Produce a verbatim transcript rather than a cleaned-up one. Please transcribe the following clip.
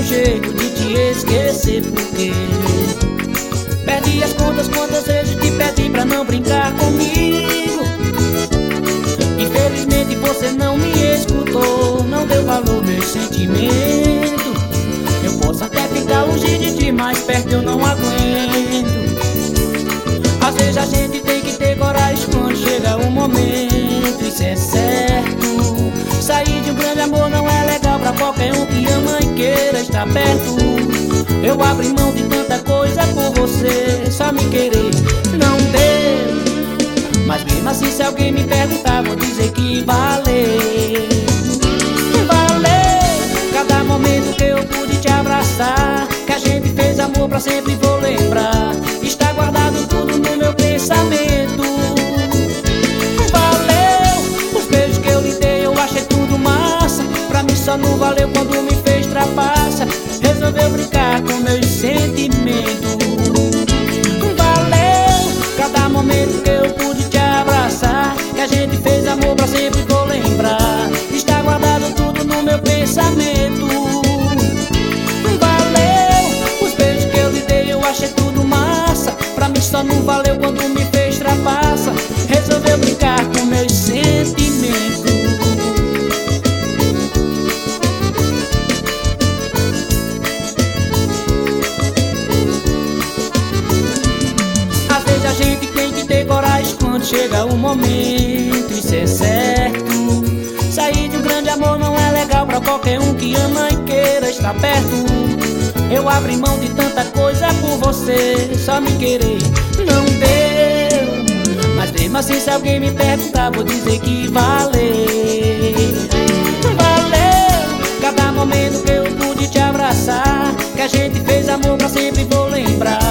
um jeito de te esquecer, porque perdi as contas quantas vezes te pedi pra não brincar comigo. Infelizmente você não me escutou, não deu valor ao meu sentimento. Eu posso até ficar longe de ti, mas perto eu não aguento. Às vezes a gente tem que ter coragem quando chega o momento, isso é certo. Sair de um grande amor não é legal pra qualquer um que ama e queira estar perto. Eu abri mão de tanta coisa por você, só me querer não deu. Mas mesmo assim, se alguém me perguntar, vou dizer que valeu. Valeu cada momento que eu pude te abraçar, que a gente fez amor pra sempre, vou lembrar. Está guardado tudo no meu pensamento. Valeu os beijos que eu lhe dei, eu achei tudo massa. Pra mim só não valeu quando me fez trapaça. Resolveu brincar com meus sentimentos. Valeu cada momento que eu pude te abraçar, que a gente fez amor pra sempre, vou lembrar. Está guardado tudo no meu pensamento. Valeu os beijos que eu lhe dei, eu achei tudo massa. Pra mim só não valeu quando me fez trapaça. Resolveu brincar com meus sentimentos. Às vezes a gente tem que ter coragem quando chega o momento, isso é certo. Sair de um grande amor não é legal pra qualquer um que ama e queira estar perto. Eu abri mão de tanta coisa por você, só me querer não deu. Mas mesmo assim, se alguém me perguntar, vou dizer que valeu. Valeu cada momento que eu pude te abraçar, que a gente fez amor pra sempre, vou lembrar.